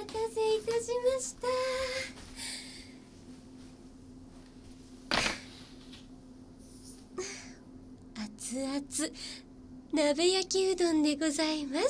たせいたしました。熱々鍋焼きうどんでございます。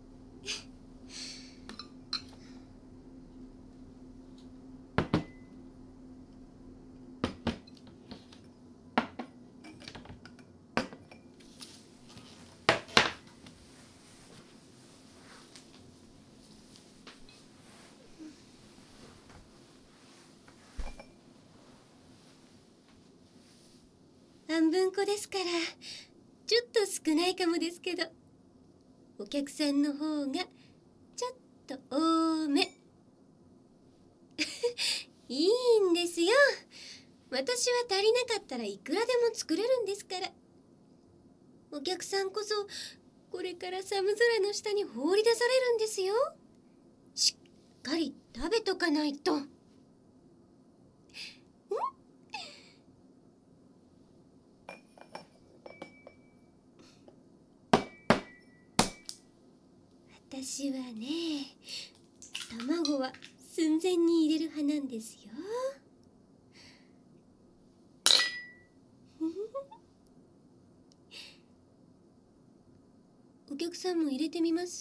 半分こですから、ちょっと少ないかもですけど、お客さんの方がちょっと多め。いいんですよ。私は足りなかったらいくらでも作れるんですから。お客さんこそこれから寒空の下に放り出されるんですよ。しっかり食べとかないと。私はね、卵は寸前に入れる派なんですよ。お客さんも入れてみます？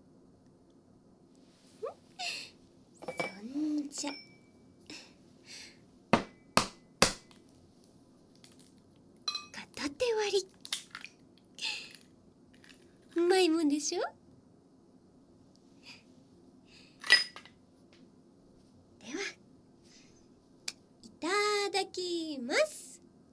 そんじゃ片手割り。うまいもんでしょ。ではいただきます。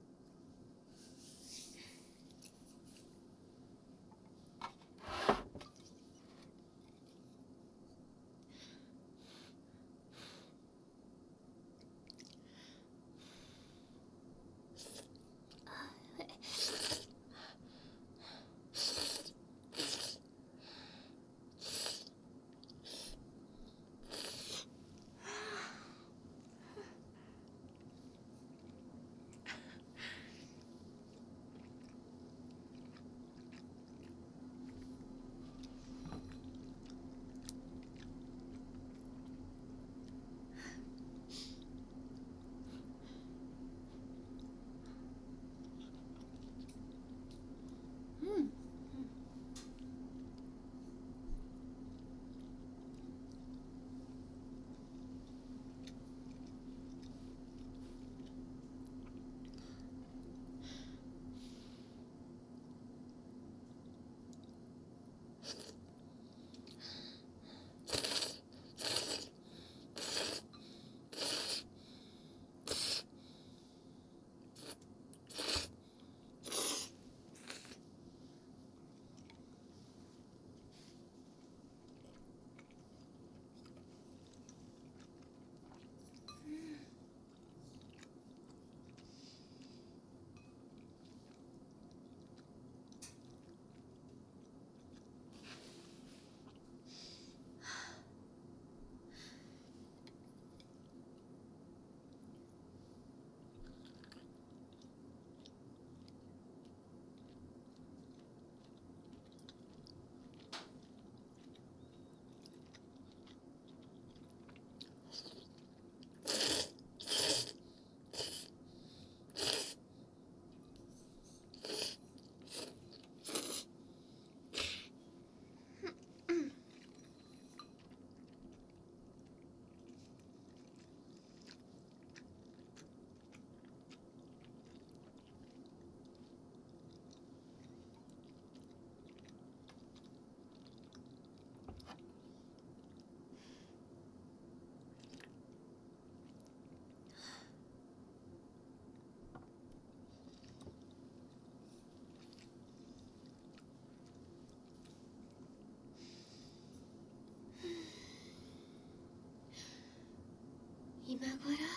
今頃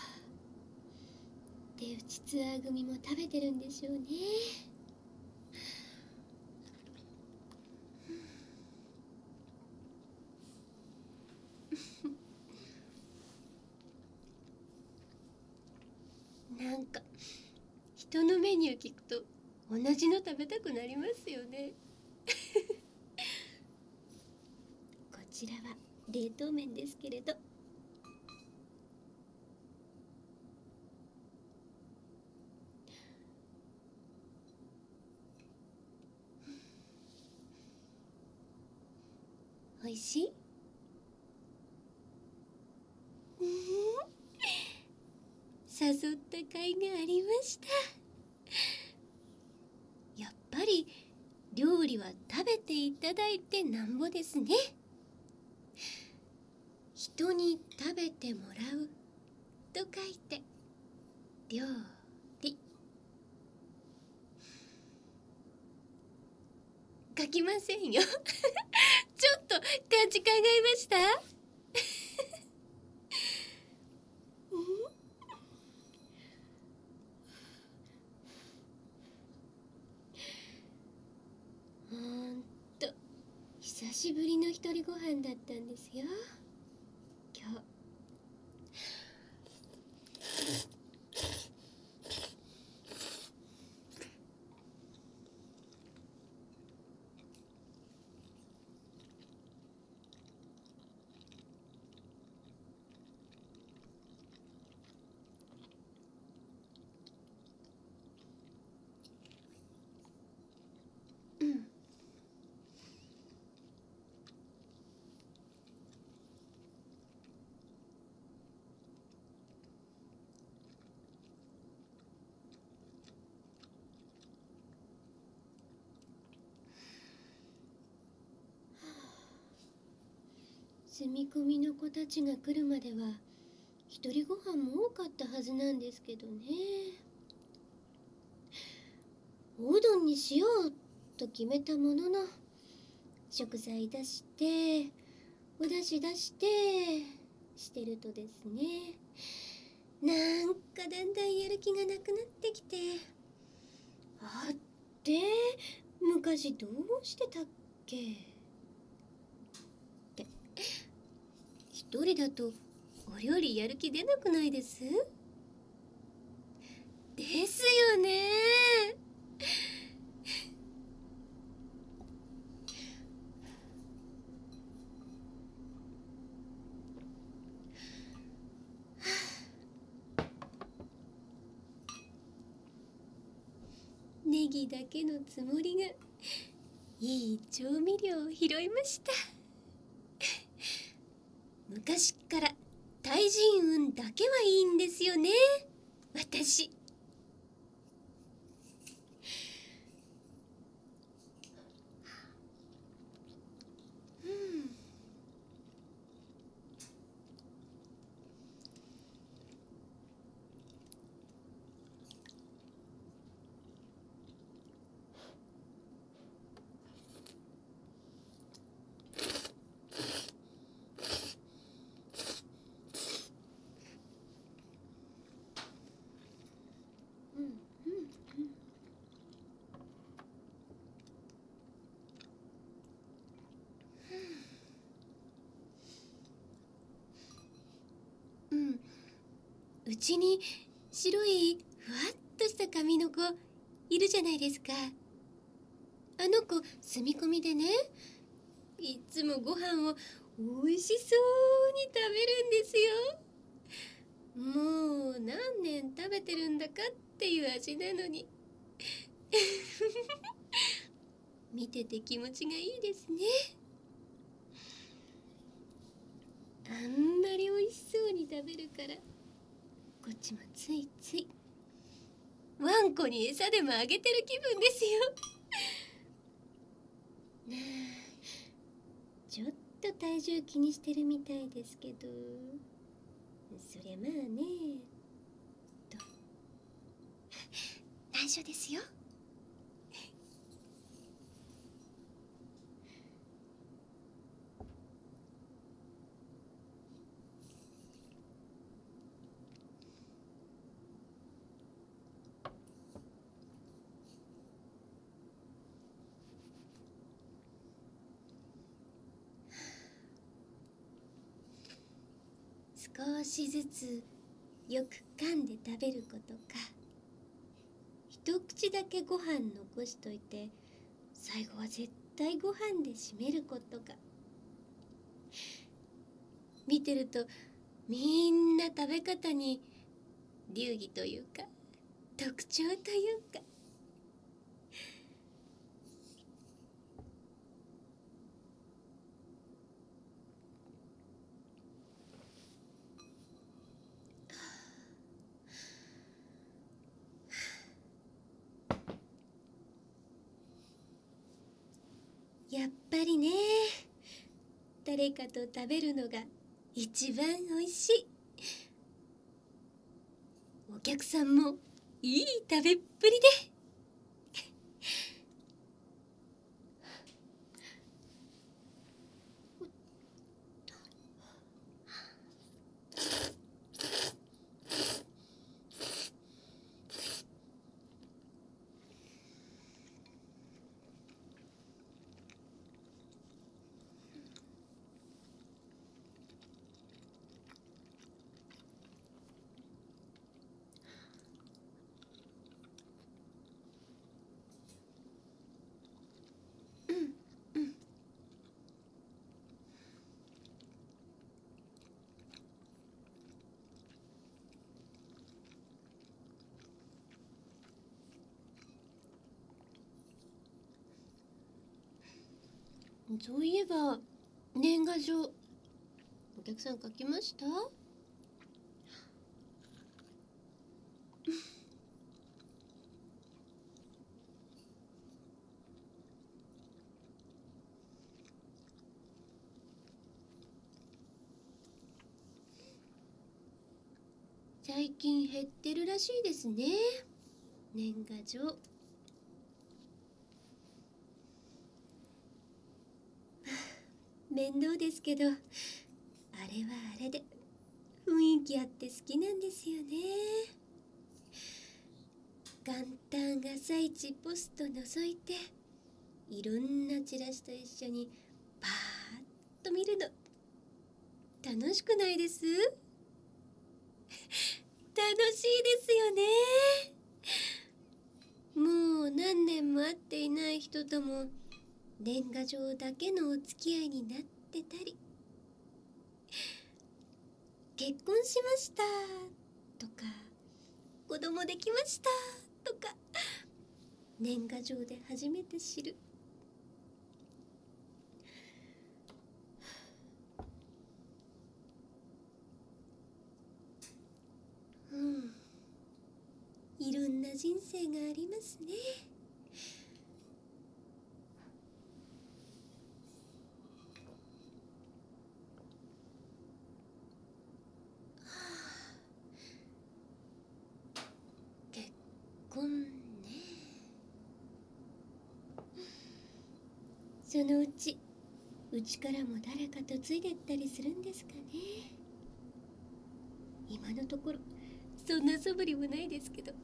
手打ちツアー組も食べてるんでしょうね。なんか人のメニュー聞くと同じの食べたくなりますよね。こちらは冷凍麺ですけれど。おいしい？誘った甲斐がありました。やっぱり料理は食べていただいてなんぼですね。人に食べてもらうと書いて料理。書きませんよ。ちょっと漢字考えました。ほんと久しぶりの一人ご飯だったんですよ、今日。住み込みの子たちが来るまでは一人ご飯も多かったはずなんですけどね。おうどんにしようと決めたものの、食材出してお出汁出してるとですね、なんかだんだんやる気がなくなってきて、あって昔どうしてたっけって一人だとお料理やる気出なくないですですよね。ネギだけのつもりがいい調味料を拾いました。昔っから対人運だけはいいんですよね、私。うちに白いふわっとした髪の子いるじゃないですか。あの子住み込みでね、いつもご飯をおいしそうに食べるんですよ。もう何年食べてるんだかっていう味なのに。見てて気持ちがいいですね。あんまりおいしそうに食べるからこっちもついついワンコに餌でもあげてる気分ですよ。ちょっと体重気にしてるみたいですけど、そりゃまあねと内緒ですよ。少しずつよく噛んで食べることか、一口だけご飯残しといて最後は絶対ご飯で締めることか、 見てるとみんな食べ方に流儀というか特徴というか。やっぱりね、誰かと食べるのが一番おいしい。お客さんもいい食べっぷりで。そういえば年賀状お客さん書きました？最近減ってるらしいですね、年賀状。面倒ですけど、あれはあれで雰囲気あって好きなんですよね。元旦朝一ポスト覗いて、いろんなチラシと一緒にパーッと見るの楽しくないです？楽しいですよね。もう何年も会っていない人とも年賀状だけのお付き合いになってたり、結婚しましたとか子供できましたとか年賀状で初めて知る。いろんな人生がありますね。結婚ね。そのうちからも誰かとついでったりするんですかね。今のところそんな素振りもないですけど。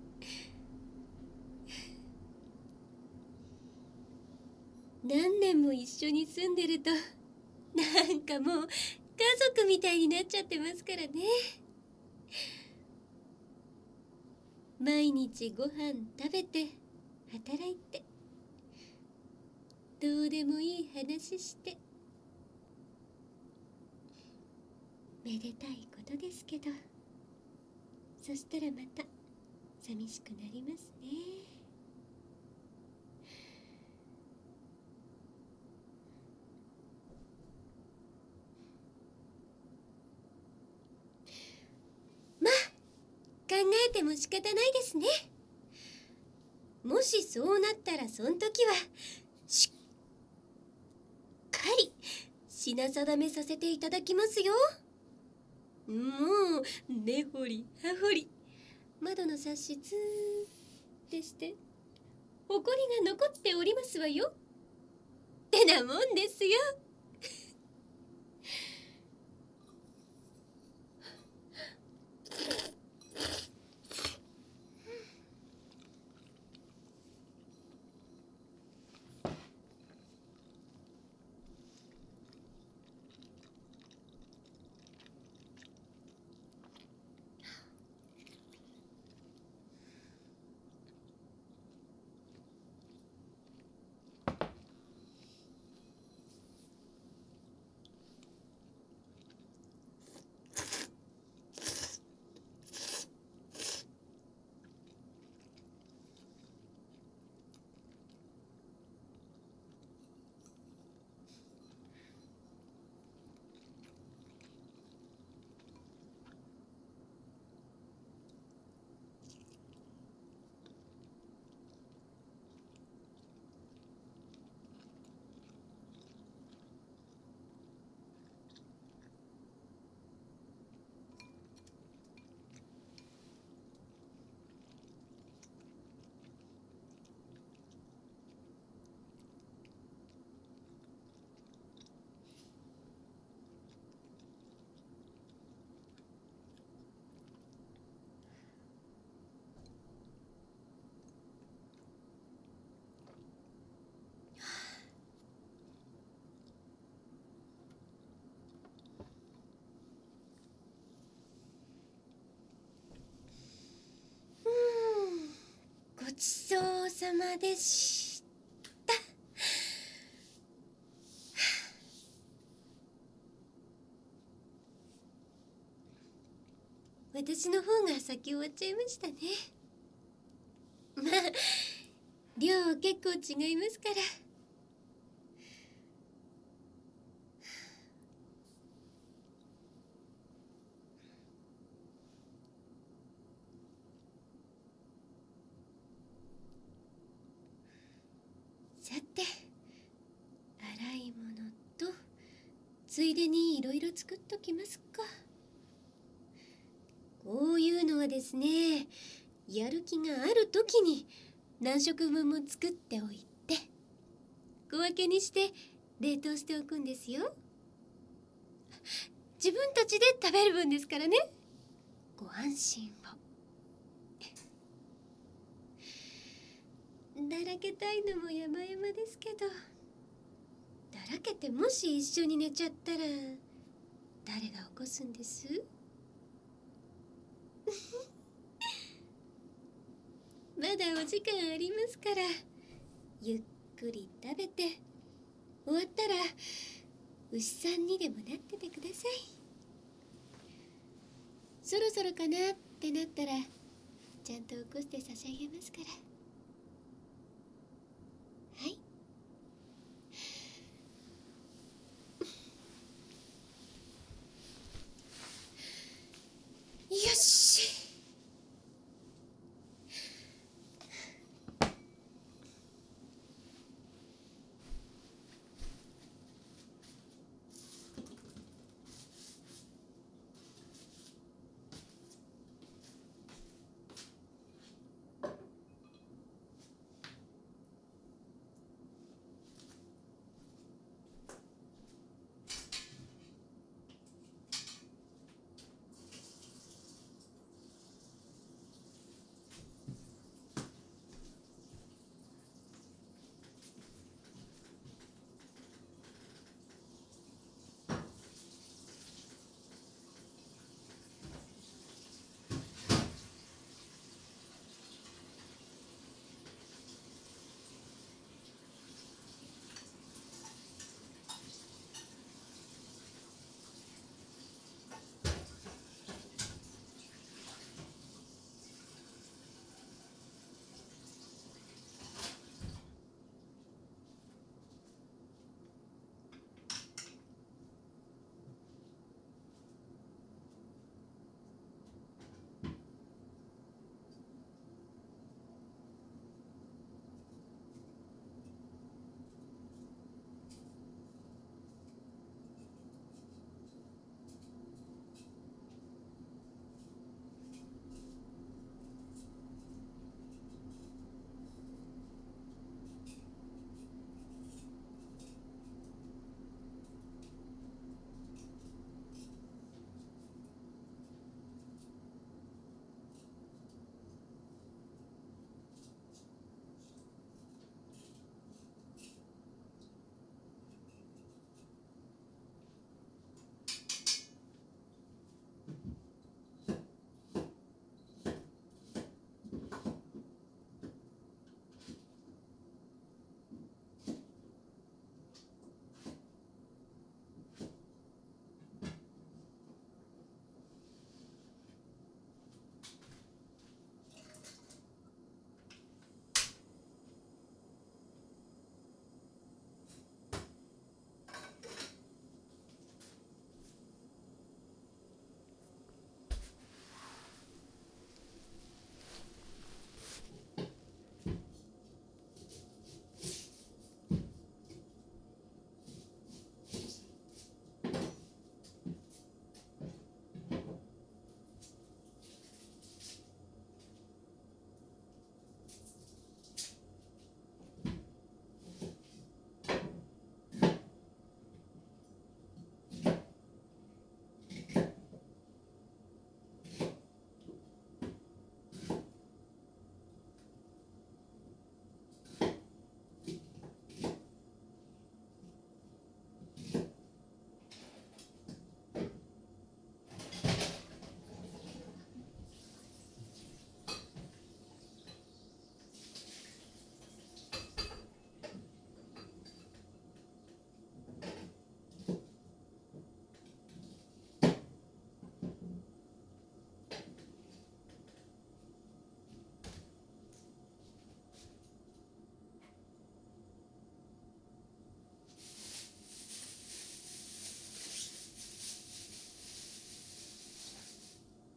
何年も一緒に住んでるとなんかもう家族みたいになっちゃってますからね。毎日ご飯食べて働いて、どうでもいい話して、めでたいことですけど、そしたらまた寂しくなりますね。まあ考えても仕方ないですね。もしそうなったらそん時はしっかり品定めさせていただきますよ。もう根掘り葉掘り窓のサッシツーってしてほこりが残っておりますわよってなもんですよ。 様でした。私の方が先終わっちゃいましたね。まあ量結構違いますから。さて、洗い物とついでにいろいろ作っときますか。こういうのはですね、やる気がある時に何食分も作っておいて小分けにして冷凍しておくんですよ。自分たちで食べる分ですからね。ご安心を。だらけたいのも山々ですけど、だらけてもし一緒に寝ちゃったら誰が起こすんです？まだお時間ありますから、ゆっくり食べて終わったら牛さんにでもなっててください。そろそろかなってなったらちゃんと起こして差し上げますから。